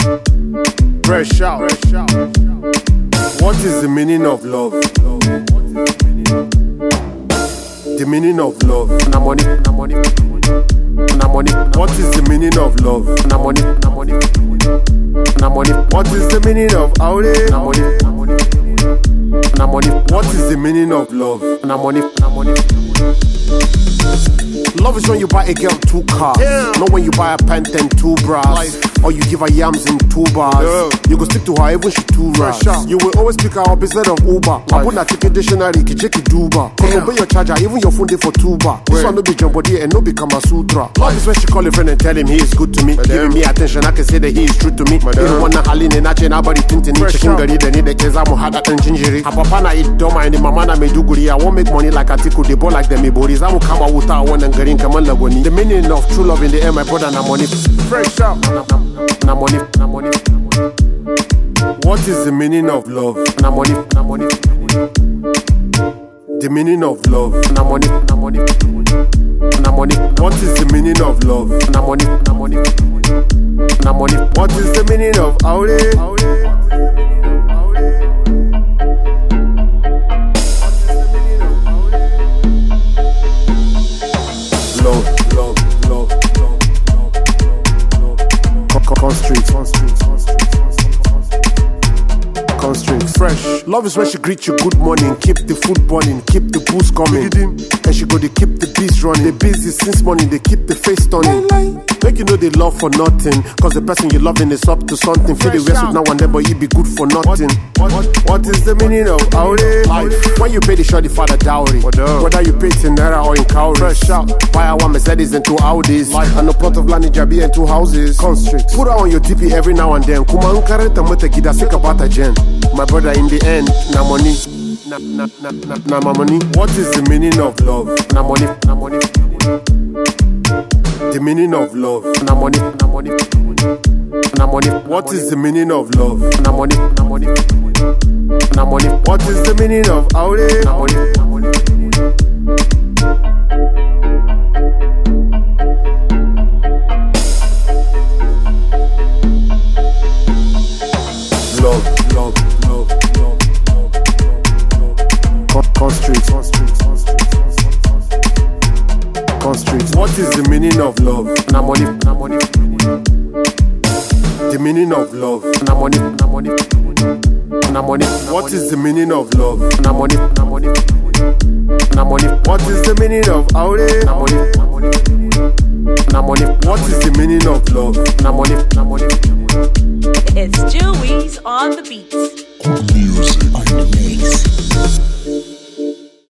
Fresh out. What is the meaning of love? The meaning of love. Na money. What is the meaning of love? Na money. What is the meaning of aure? Na money. What is the meaning of love? Na money. Love is when you buy a girl 2 cars, not when you buy a pant and 2 bras, or you give her yams in 2 bars. You go stick to her even she 2 rash. You will always pick her up instead of Uber. I put that ticket dictionary, Kijeki Duba. Cause obey your charger, even your phone day for 2 bar. This one no be John Body and no be Kama Sutra. Love is when she call a friend and tell him he is good to me, giving me attention. I can say that he is true to me. You don't wanna haline and ache nobody tintini. Chicken gari the need the keza muhaga and gingery. Her papa na eat doma and the mama na meduguri. I won't make money like a tiku, they ball like them iboris. I will come out with one and garin kaman lagoni. The meaning of true love in the air, my brother, na money. Fresh out. Na money. What is the meaning of love? Na money. The meaning of love. Na money. What is the meaning of love? Na money. What is the meaning of aure? Love. Constrict. Fresh. Love is when she greet you good morning, keep the food burning, keep the booze coming, and she go they keep the beats running. They busy since morning, they keep the face stunning. Make you know they love for nothing, cause the person you loving is up to something. Feel the rest with now and then, but you be good for nothing. What is the meaning of aure? Life. When you pay the shorty for the dowry, whether you pay it in naira or in cowries. Fresh out. Buy a 1 Mercedes and 2 Audis, and a plot of land in Jabi and 2 houses. Constrict. Put her on your TP every now and then. Kuma unkareta mute gida sick about a gen. My brother, in the end, na money. Na money. What is the meaning of love? Na money. The meaning of love. Na money. What is the meaning of love? Na money. What is the meaning of aure? Na money. Love. Constrict. What is the meaning of love? Na money. The meaning of love. Na money. What is the meaning of love? Na money. What is the meaning of aure? Na money. What is the meaning of love? Na money. It's Jewies on the beats. Music on the mix.